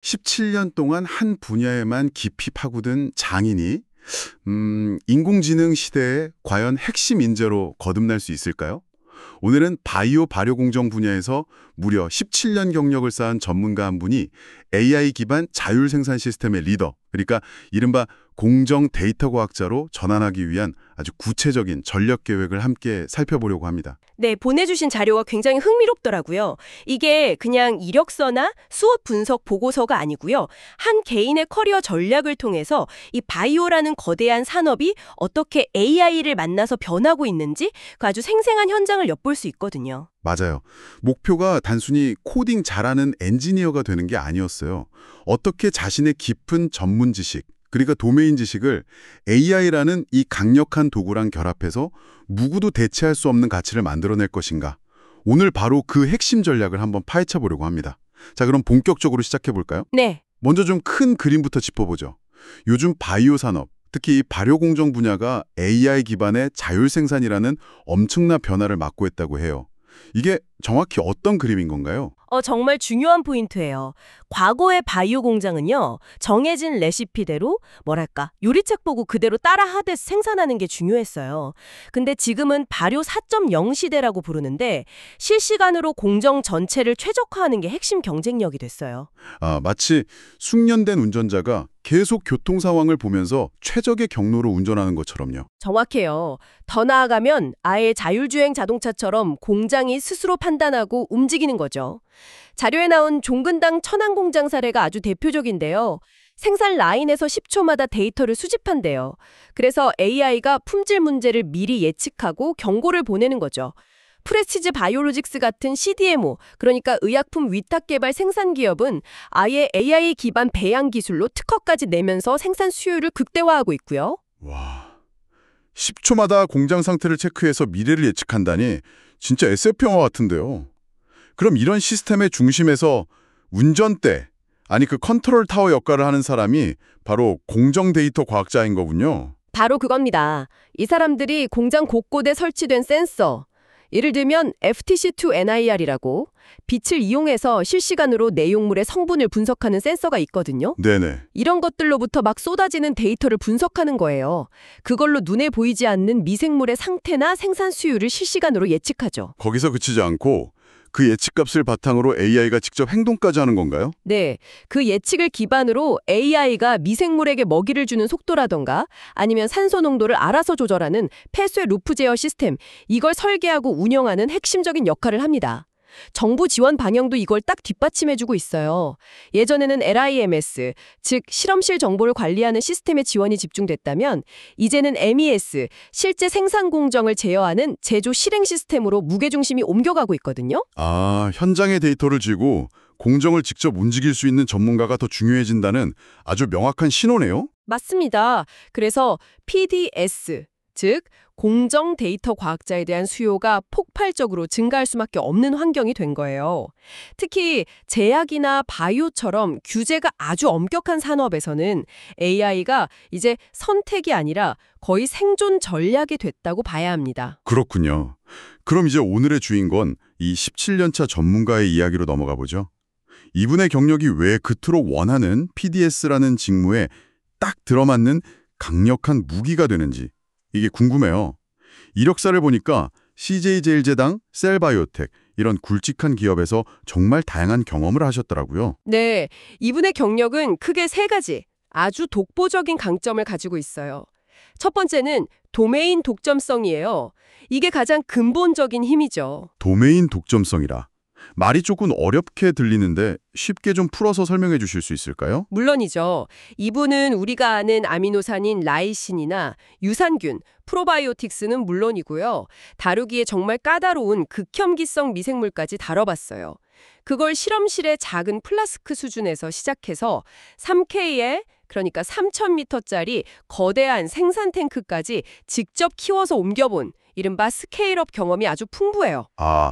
17년 동안 한 분야에만 깊이 파고든 장인이 인공지능 시대에 과연 핵심 인재로 거듭날 수 있을까요? 오늘은 바이오 발효 공정 분야에서 무려 17년 경력을 쌓은 전문가 한 분이 AI 기반 자율 생산 시스템의 리더, 그러니까 이른바 공정 데이터 과학자로 전환하기 위한 아주 구체적인 전략 계획을 함께 살펴보려고 합니다. 네, 보내주신 자료가 굉장히 흥미롭더라고요. 이게 그냥 이력서나 수업 분석 보고서가 아니고요. 한 개인의 커리어 전략을 통해서 이 바이오라는 거대한 산업이 어떻게 AI를 만나서 변하고 있는지 그 아주 생생한 현장을 엿볼 수 있거든요. 맞아요. 목표가 단순히 코딩 잘하는 엔지니어가 되는 게 아니었어요. 어떻게 자신의 깊은 전문 지식, 그러니까 도메인 지식을 AI라는 이 강력한 도구랑 결합해서 누구도 대체할 수 없는 가치를 만들어낼 것인가. 오늘 바로 그 핵심 전략을 한번 파헤쳐 보려고 합니다. 자, 그럼 본격적으로 시작해 볼까요? 네. 먼저 좀 큰 그림부터 짚어보죠. 요즘 바이오 산업, 특히 이 발효 공정 분야가 AI 기반의 자율 생산이라는 엄청난 변화를 맞고 있다고 해요. 이게 정확히 어떤 그림인 건가요? 정말 중요한 포인트예요. 과거의 바이오 공장은요, 정해진 레시피대로 뭐랄까 요리책 보고 그대로 따라 하듯 생산하는 게 중요했어요. 근데 지금은 발효 4.0 시대라고 부르는데 실시간으로 공정 전체를 최적화하는 게 핵심 경쟁력이 됐어요. 마치 숙련된 운전자가 계속 교통 상황을 보면서 최적의 경로로 운전하는 것처럼요. 정확해요. 더 나아가면 아예 자율주행 자동차처럼 공장이 스스로 판단하고 움직이는 거죠. 자료에 나온 종근당 천안공장 사례가 아주 대표적인데요. 생산 라인에서 10초마다 데이터를 수집한대요. 그래서 AI가 품질 문제를 미리 예측하고 경고를 보내는 거죠. 프레시즈 바이오로직스 같은 CDMO, 그러니까 의약품 위탁 개발 생산 기업은 아예 AI 기반 배양 기술로 특허까지 내면서 생산 수율을 극대화하고 있고요. 와, 10초마다 공장 상태를 체크해서 미래를 예측한다니 진짜 SF 영화 같은데요. 그럼 이런 시스템의 중심에서 운전대, 아니 그 컨트롤 타워 역할을 하는 사람이 바로 공정 데이터 과학자인 거군요. 바로 그겁니다. 이 사람들이 공장 곳곳에 설치된 센서, 예를 들면 FTC2NIR이라고 빛을 이용해서 실시간으로 내용물의 성분을 분석하는 센서가 있거든요. 네네. 이런 것들로부터 막 쏟아지는 데이터를 분석하는 거예요. 그걸로 눈에 보이지 않는 미생물의 상태나 생산 수율을 실시간으로 예측하죠. 거기서 그치지 않고 그 예측값을 바탕으로 AI가 직접 행동까지 하는 건가요? 네, 그 예측을 기반으로 AI가 미생물에게 먹이를 주는 속도라던가 아니면 산소 농도를 알아서 조절하는 폐쇄 루프 제어 시스템, 이걸 설계하고 운영하는 핵심적인 역할을 합니다. 정부 지원 방향도 이걸 딱 뒷받침해주고 있어요. 예전에는 LIMS, 즉 실험실 정보를 관리하는 시스템에 지원이 집중됐다면 이제는 MES, 실제 생산 공정을 제어하는 제조 실행 시스템으로 무게중심이 옮겨가고 있거든요. 현장의 데이터를 쥐고 공정을 직접 움직일 수 있는 전문가가 더 중요해진다는 아주 명확한 신호네요. 맞습니다. 그래서 PDS, 즉 공정 데이터 과학자에 대한 수요가 폭발적으로 증가할 수밖에 없는 환경이 된 거예요. 특히 제약이나 바이오처럼 규제가 아주 엄격한 산업에서는 AI가 이제 선택이 아니라 거의 생존 전략이 됐다고 봐야 합니다. 그렇군요. 그럼 이제 오늘의 주인공, 이 17년차 전문가의 이야기로 넘어가 보죠. 이분의 경력이 왜 그토록 원하는 PDS라는 직무에 딱 들어맞는 강력한 무기가 되는지 이게 궁금해요. 이력서를 보니까 CJ제일제당, 셀바이오텍 이런 굵직한 기업에서 정말 다양한 경험을 하셨더라고요. 네, 이분의 경력은 크게 세 가지 아주 독보적인 강점을 가지고 있어요. 첫 번째는 도메인 독점성이에요. 이게 가장 근본적인 힘이죠. 도메인 독점성이라. 말이 조금 어렵게 들리는데 쉽게 좀 풀어서 설명해 주실 수 있을까요? 물론이죠. 이분은 우리가 아는 아미노산인 라이신이나 유산균, 프로바이오틱스는 물론이고요. 다루기에 정말 까다로운 극혐기성 미생물까지 다뤄봤어요. 그걸 실험실의 작은 플라스크 수준에서 시작해서 3K에 그러니까 3,000m짜리 거대한 생산 탱크까지 직접 키워서 옮겨본 이른바 스케일업 경험이 아주 풍부해요.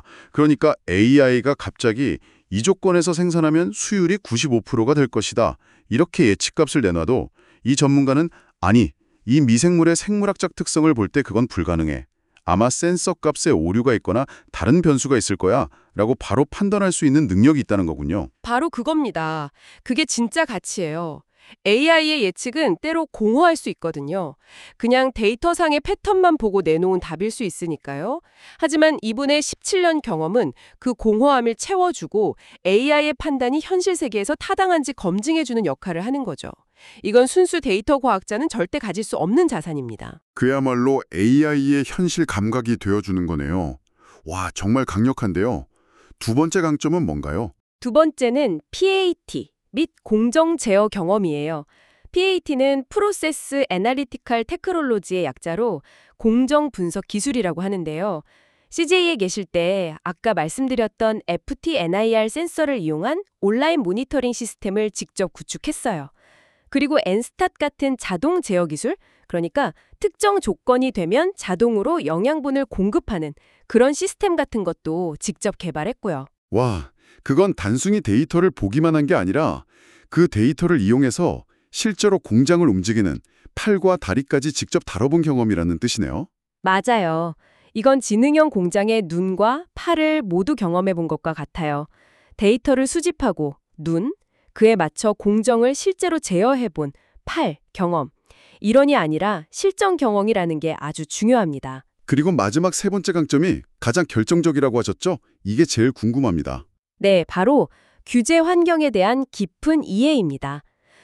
그러니까 AI가 갑자기 이 조건에서 생산하면 수율이 95%가 될 것이다. 이렇게 예측값을 내놔도 이 전문가는 아니, 이 미생물의 생물학적 특성을 볼 때 그건 불가능해. 아마 센서 값에 오류가 있거나 다른 변수가 있을 거야 라고 바로 판단할 수 있는 능력이 있다는 거군요. 바로 그겁니다. 그게 진짜 가치예요. AI의 예측은 때로 공허할 수 있거든요. 그냥 데이터상의 패턴만 보고 내놓은 답일 수 있으니까요. 하지만 이분의 17년 경험은 그 공허함을 채워주고 AI의 판단이 현실 세계에서 타당한지 검증해주는 역할을 하는 거죠. 이건 순수 데이터 과학자는 절대 가질 수 없는 자산입니다. 그야말로 AI의 현실 감각이 되어주는 거네요. 와, 정말 강력한데요. 두 번째 강점은 뭔가요? 두 번째는 PAT 및 공정 제어 경험이에요. PAT는 프로세스 애널리티컬 테크놀로지의 약자로 공정 분석 기술이라고 하는데요. CJ에 계실 때 아까 말씀드렸던 FTNIR 센서를 이용한 온라인 모니터링 시스템을 직접 구축했어요. 그리고 엔스탓 같은 자동 제어 기술, 그러니까 특정 조건이 되면 자동으로 영양분을 공급하는 그런 시스템 같은 것도 직접 개발했고요. 와, 그건 단순히 데이터를 보기만 한 게 아니라 그 데이터를 이용해서 실제로 공장을 움직이는 팔과 다리까지 직접 다뤄본 경험이라는 뜻이네요. 맞아요. 이건 지능형 공장의 눈과 팔을 모두 경험해 본 것과 같아요. 데이터를 수집하고 눈, 그에 맞춰 공정을 실제로 제어해 본 팔, 경험. 이론이 아니라 실전 경험이라는 게 아주 중요합니다. 그리고 마지막 세 번째 강점이 가장 결정적이라고 하셨죠? 이게 제일 궁금합니다. 네, 바로 규제 환경에 대한 깊은 이해입니다.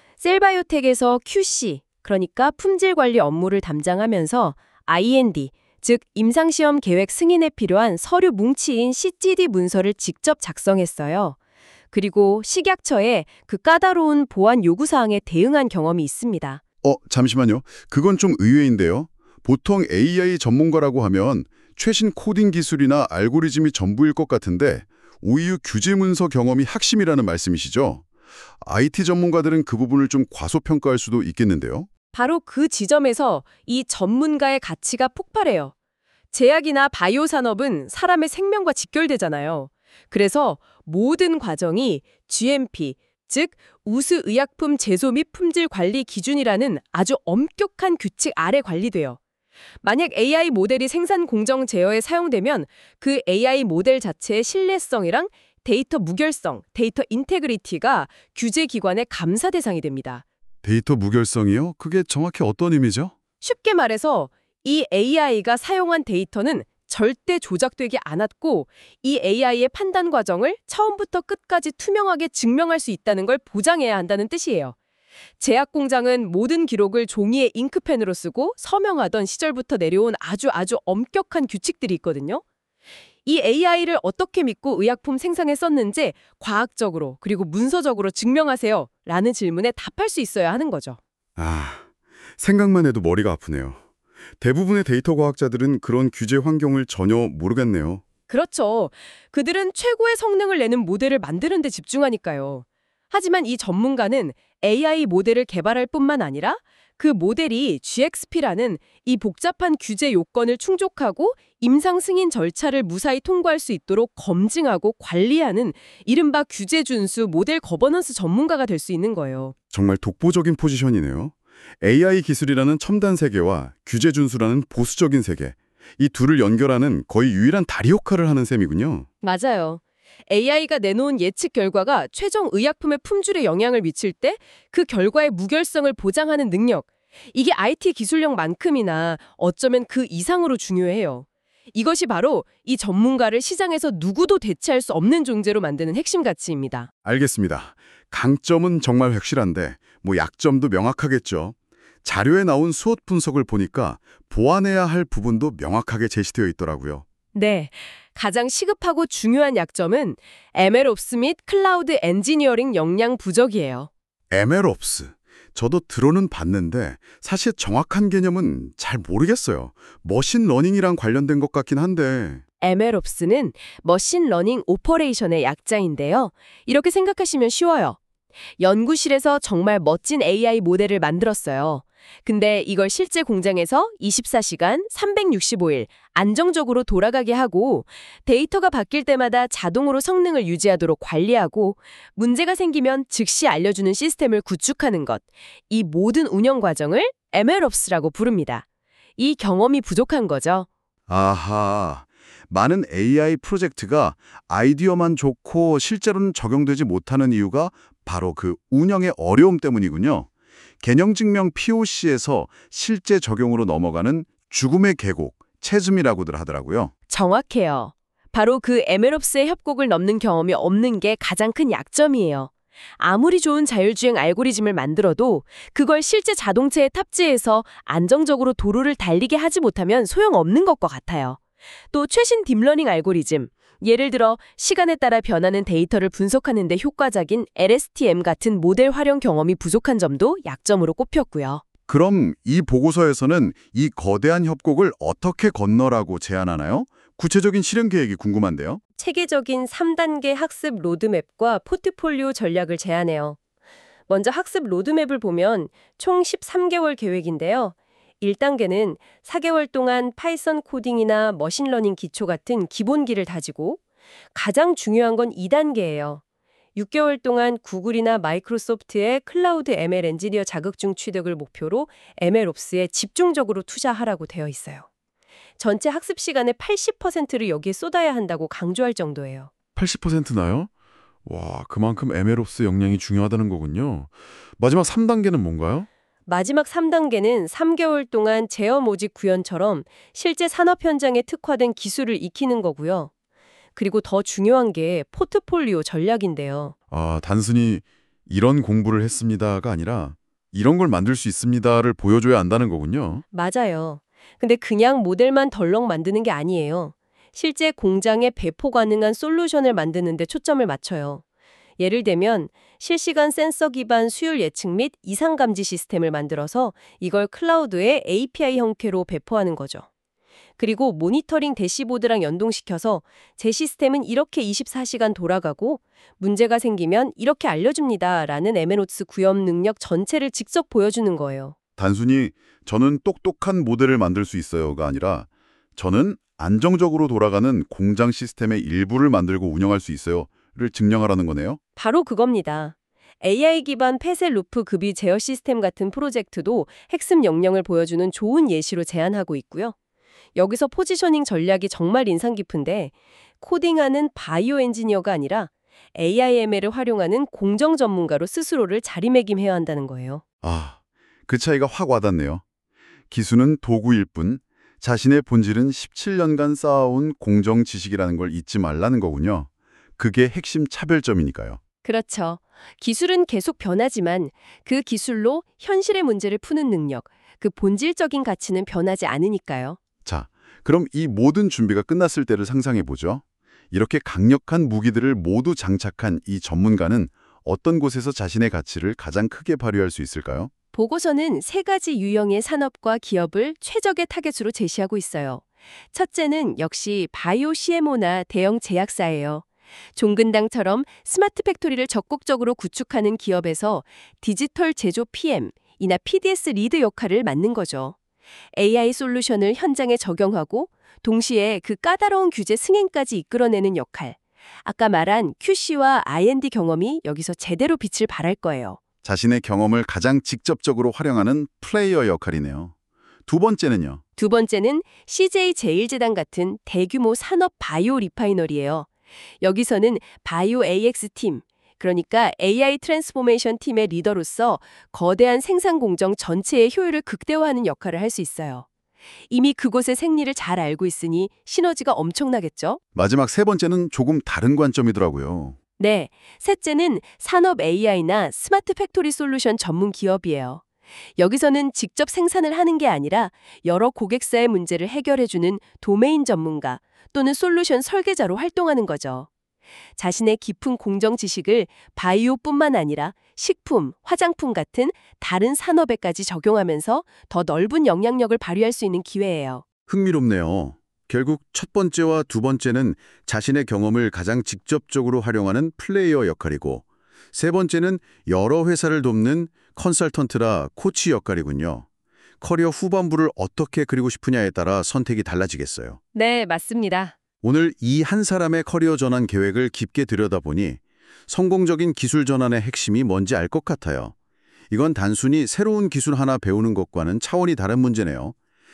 셀바이오텍에서 QC, 그러니까 품질 관리 업무를 담당하면서 IND, 즉 임상시험 계획 승인에 필요한 서류 뭉치인 CTD 문서를 직접 작성했어요. 그리고 식약처에 그 까다로운 보안 요구사항에 대응한 경험이 있습니다. 잠시만요. 그건 좀 의외인데요. 보통 AI 전문가라고 하면 최신 코딩 기술이나 알고리즘이 전부일 것 같은데 오히려 규제 문서 경험이 핵심이라는 말씀이시죠? IT 전문가들은 그 부분을 좀 과소평가할 수도 있겠는데요. 바로 그 지점에서 이 전문가의 가치가 폭발해요. 제약이나 바이오 산업은 사람의 생명과 직결되잖아요. 그래서 모든 과정이 GMP, 즉 우수의약품 제조 및 품질 관리 기준이라는 아주 엄격한 규칙 아래 관리돼요. 만약 AI 모델이 생산 공정 제어에 사용되면 그 AI 모델 자체의 신뢰성이랑 데이터 무결성, 데이터 인테그리티가 규제 기관의 감사 대상이 됩니다. 데이터 무결성이요? 그게 정확히 어떤 의미죠? 쉽게 말해서 이 AI가 사용한 데이터는 절대 조작되지 않았고 이 AI의 판단 과정을 처음부터 끝까지 투명하게 증명할 수 있다는 걸 보장해야 한다는 뜻이에요. 제약 공장은 모든 기록을 종이에 잉크펜으로 쓰고 서명하던 시절부터 내려온 아주 엄격한 규칙들이 있거든요. 이 AI를 어떻게 믿고 의약품 생산에 썼는지 과학적으로 그리고 문서적으로 증명하세요 라는 질문에 답할 수 있어야 하는 거죠. 생각만 해도 머리가 아프네요. 대부분의 데이터 과학자들은 그런 규제 환경을 전혀 모르겠네요. 그렇죠. 그들은 최고의 성능을 내는 모델을 만드는 데 집중하니까요. 하지만 이 전문가는 AI 모델을 개발할 뿐만 아니라 그 모델이 GXP라는 이 복잡한 규제 요건을 충족하고 임상 승인 절차를 무사히 통과할 수 있도록 검증하고 관리하는 이른바 규제 준수 모델 거버넌스 전문가가 될 수 있는 거예요. 정말 독보적인 포지션이네요. AI 기술이라는 첨단 세계와 규제 준수라는 보수적인 세계, 이 둘을 연결하는 거의 유일한 다리 역할을 하는 셈이군요. 맞아요. AI가 내놓은 예측 결과가 최종 의약품의 품질에 영향을 미칠 때 그 결과의 무결성을 보장하는 능력, 이게 IT 기술력만큼이나 어쩌면 그 이상으로 중요해요. 이것이 바로 이 전문가를 시장에서 누구도 대체할 수 없는 존재로 만드는 핵심 가치입니다. 알겠습니다. 강점은 정말 확실한데 약점도 명확하겠죠. 자료에 나온 수업 분석을 보니까 보완해야 할 부분도 명확하게 제시되어 있더라고요. 네, 가장 시급하고 중요한 약점은 MLOps 및 클라우드 엔지니어링 역량 부족이에요. MLOps. 저도 들어는 봤는데 사실 정확한 개념은 잘 모르겠어요. 머신러닝이랑 관련된 것 같긴 한데. MLOps는 머신러닝 오퍼레이션의 약자인데요. 이렇게 생각하시면 쉬워요. 연구실에서 정말 멋진 AI 모델을 만들었어요. 근데 이걸 실제 공장에서 24시간 365일 안정적으로 돌아가게 하고 데이터가 바뀔 때마다 자동으로 성능을 유지하도록 관리하고 문제가 생기면 즉시 알려주는 시스템을 구축하는 것. 이 모든 운영 과정을 MLOps라고 부릅니다. 이 경험이 부족한 거죠. 아하, 많은 AI 프로젝트가 아이디어만 좋고 실제로는 적용되지 못하는 이유가 바로 그 운영의 어려움 때문이군요. 개념 증명 POC에서 실제 적용으로 넘어가는 죽음의 계곡, 체즘이라고들 하더라고요. 정확해요. 바로 그 에메롭스의 협곡을 넘는 경험이 없는 게 가장 큰 약점이에요. 아무리 좋은 자율주행 알고리즘을 만들어도 그걸 실제 자동차에 탑재해서 안정적으로 도로를 달리게 하지 못하면 소용없는 것과 같아요. 또 최신 딥러닝 알고리즘, 예를 들어 시간에 따라 변하는 데이터를 분석하는 데 효과적인 LSTM 같은 모델 활용 경험이 부족한 점도 약점으로 꼽혔고요. 그럼 이 보고서에서는 이 거대한 협곡을 어떻게 건너라고 제안하나요? 구체적인 실행 계획이 궁금한데요. 체계적인 3단계 학습 로드맵과 포트폴리오 전략을 제안해요. 먼저 학습 로드맵을 보면 총 13개월 계획인데요. 1단계는 4개월 동안 파이썬 코딩이나 머신러닝 기초 같은 기본기를 다지고, 가장 중요한 건 2단계예요. 6개월 동안 구글이나 마이크로소프트의 클라우드 ML 엔지니어 자격증 취득을 목표로 MLOps에 집중적으로 투자하라고 되어 있어요. 전체 학습 시간의 80%를 여기에 쏟아야 한다고 강조할 정도예요. 80%나요? 와, 그만큼 MLOps 역량이 중요하다는 거군요. 마지막 3단계는 뭔가요? 마지막 3단계는 3개월 동안 제어 모집 구현처럼 실제 산업 현장에 특화된 기술을 익히는 거고요. 그리고 더 중요한 게 포트폴리오 전략인데요. 아, 단순히 이런 공부를 했습니다가 아니라 이런 걸 만들 수 있습니다를 보여줘야 한다는 거군요. 맞아요. 근데 그냥 모델만 덜렁 만드는 게 아니에요. 실제 공장에 배포 가능한 솔루션을 만드는 데 초점을 맞춰요. 예를 들면 실시간 센서 기반 수율 예측 및 이상 감지 시스템을 만들어서 이걸 클라우드에 API 형태로 배포하는 거죠. 그리고 모니터링 대시보드랑 연동시켜서 제 시스템은 이렇게 24시간 돌아가고 문제가 생기면 이렇게 알려줍니다라는 MLOps 구현 능력 전체를 직접 보여주는 거예요. 단순히 저는 똑똑한 모델을 만들 수 있어요가 아니라 저는 안정적으로 돌아가는 공장 시스템의 일부를 만들고 운영할 수 있어요를 증명하라는 거네요. 바로 그겁니다. AI 기반 폐쇄 루프 급이 제어 시스템 같은 프로젝트도 핵심 역량을 보여주는 좋은 예시로 제안하고 있고요. 여기서 포지셔닝 전략이 정말 인상 깊은데, 코딩하는 바이오 엔지니어가 아니라 AIML을 활용하는 공정 전문가로 스스로를 자리매김해야 한다는 거예요. 아, 그 차이가 확 와닿네요. 기술은 도구일 뿐 자신의 본질은 17년간 쌓아온 공정 지식이라는 걸 잊지 말라는 거군요. 그게 핵심 차별점이니까요. 그렇죠. 기술은 계속 변하지만 그 기술로 현실의 문제를 푸는 능력, 그 본질적인 가치는 변하지 않으니까요. 자, 그럼 이 모든 준비가 끝났을 때를 상상해 보죠. 이렇게 강력한 무기들을 모두 장착한 이 전문가는 어떤 곳에서 자신의 가치를 가장 크게 발휘할 수 있을까요? 보고서는 세 가지 유형의 산업과 기업을 최적의 타겟으로 제시하고 있어요. 첫째는 역시 바이오 CMO나 대형 제약사예요. 종근당처럼 스마트 팩토리를 적극적으로 구축하는 기업에서 디지털 제조 PM, 이나 PDS 리드 역할을 맡는 거죠. AI 솔루션을 현장에 적용하고 동시에 그 까다로운 규제 승인까지 이끌어내는 역할. 아까 말한 QC와 R&D 경험이 여기서 제대로 빛을 발할 거예요. 자신의 경험을 가장 직접적으로 활용하는 플레이어 역할이네요. 두 번째는요. 두 번째는 CJ 제일제당 같은 대규모 산업 바이오 리파이너리예요. 여기서는 바이오 AX 팀, 그러니까 AI 트랜스포메이션 팀의 리더로서 거대한 생산 공정 전체의 효율을 극대화하는 역할을 할 수 있어요. 이미 그곳의 생리를 잘 알고 있으니 시너지가 엄청나겠죠? 마지막 세 번째는 조금 다른 관점이더라고요. 네, 셋째는 산업 AI나 스마트 팩토리 솔루션 전문 기업이에요. 여기서는 직접 생산을 하는 게 아니라 여러 고객사의 문제를 해결해주는 도메인 전문가 또는 솔루션 설계자로 활동하는 거죠. 자신의 깊은 공정 지식을 바이오뿐만 아니라 식품, 화장품 같은 다른 산업에까지 적용하면서 더 넓은 영향력을 발휘할 수 있는 기회예요. 흥미롭네요. 결국 첫 번째와 두 번째는 자신의 경험을 가장 직접적으로 활용하는 플레이어 역할이고 세 번째는 여러 회사를 돕는 컨설턴트라 코치 역할이군요. 커리어 후반부를 어떻게 그리고 싶으냐에 따라 선택이 달라지겠어요. 네, 맞습니다. 오늘 이 한 사람의 커리어 전환 계획을 깊게 들여다보니 성공적인 기술 전환의 핵심이 뭔지 알 것 같아요. 이건 단순히 새로운 기술 하나 배우는 것과는 차원이 다른 문제네요.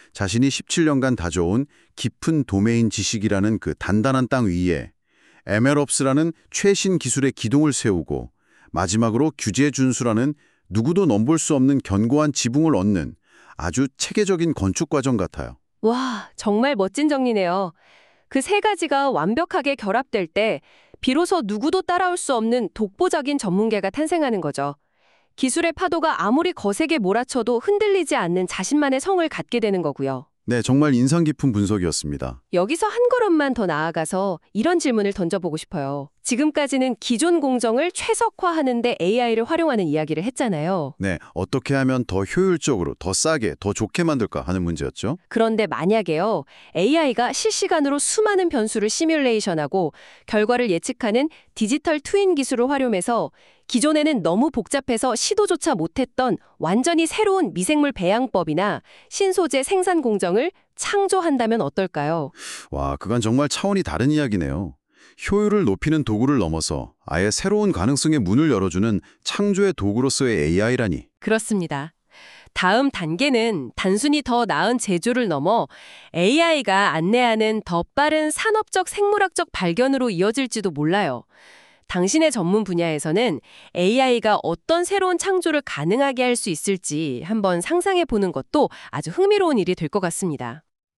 자신이 17년간 다져온 깊은 도메인 지식이라는 그 단단한 땅 위에 MLOps라는 최신 기술의 기둥을 세우고 마지막으로 규제 준수라는 누구도 넘볼 수 없는 견고한 지붕을 얻는 아주 체계적인 건축 과정 같아요. 와, 정말 멋진 정리네요. 그 세 가지가 완벽하게 결합될 때 비로소 누구도 따라올 수 없는 독보적인 전문가가 탄생하는 거죠. 기술의 파도가 아무리 거세게 몰아쳐도 흔들리지 않는 자신만의 성을 갖게 되는 거고요. 네, 정말 인상 깊은 분석이었습니다. 여기서 한 걸음만 더 나아가서 이런 질문을 던져보고 싶어요. 지금까지는 기존 공정을 최적화하는 데 AI를 활용하는 이야기를 했잖아요. 네, 어떻게 하면 더 효율적으로, 더 싸게, 더 좋게 만들까 하는 문제였죠. 그런데 만약에요, AI가 실시간으로 수많은 변수를 시뮬레이션하고 결과를 예측하는 디지털 트윈 기술을 활용해서 기존에는 너무 복잡해서 시도조차 못했던 완전히 새로운 미생물 배양법이나 신소재 생산 공정을 창조한다면 어떨까요? 와, 그건 정말 차원이 다른 이야기네요. 효율을 높이는 도구를 넘어서 아예 새로운 가능성의 문을 열어주는 창조의 도구로서의 AI라니. 그렇습니다. 다음 단계는 단순히 더 나은 제조를 넘어 AI가 안내하는 더 빠른 산업적 생물학적 발견으로 이어질지도 몰라요. 당신의 전문 분야에서는 AI가 어떤 새로운 창조를 가능하게 할 수 있을지 한번 상상해 보는 것도 아주 흥미로운 일이 될 것 같습니다.